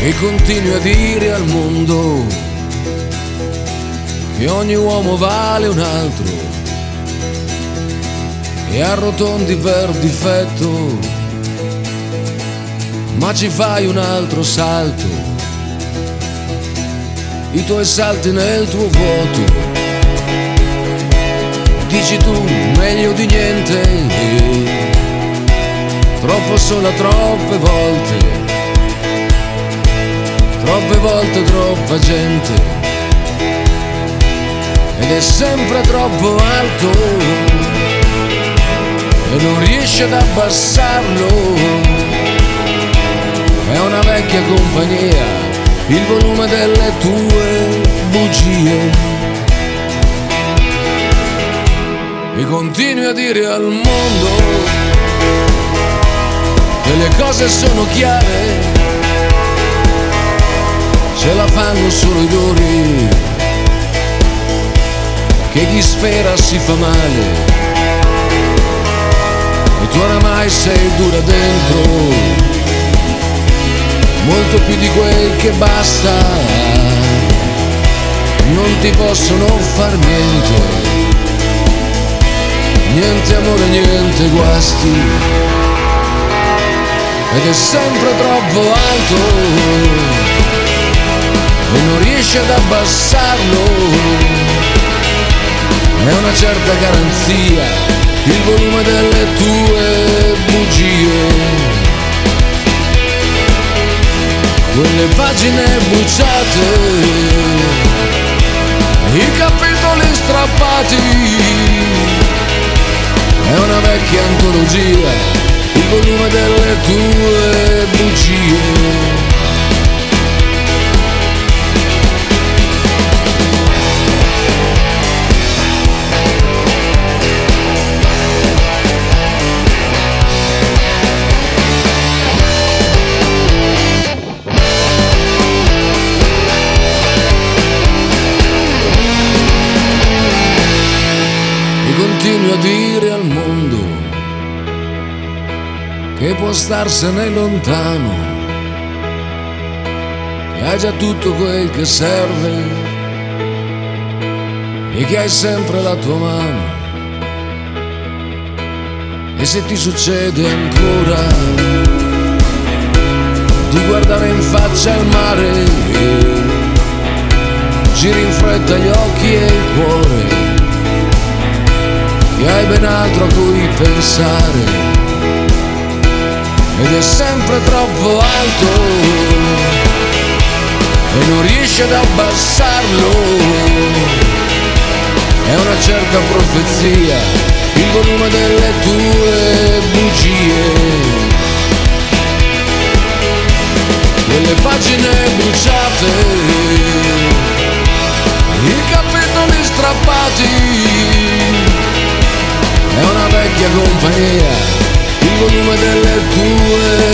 E continui a dire al mondo che ogni uomo vale un altro e arrotondi per difetto, ma ci fai un altro salto, i tuoi salti nel tuo vuoto, dici tu meglio di niente, troppo sola troppe volte troppa gente, ed è sempre troppo alto e non riesce ad abbassarlo, è una vecchia compagnia, il volume delle tue bugie, e continui a dire al mondo che le cose sono chiare, ce la fanno solo i duri, che chi spera si fa male, e tu oramai sei dura dentro, molto più di quel che basta, non ti possono far niente, niente amore, niente guasti, ed è sempre troppo alto e non riesci ad abbassarlo, è una certa garanzia, il volume delle tue bugie, quelle pagine bruciate, i capitoli strappati, è una vecchia antologia, il volume delle tue bugie. Continui a dire al mondo che può starsene lontano, che hai già tutto quel che serve e che hai sempre la tua mano, e se ti succede ancora di guardare in faccia il mare, giri in fretta gli occhi e il cuore, che hai ben altro a cui pensare, ed è sempre troppo alto e non riesci ad abbassarlo, è una certa profezia, il volume delle tue bugie, quelle pagine bruciate, i capitoli strappati, è una vecchia compagnia, il volume delle tue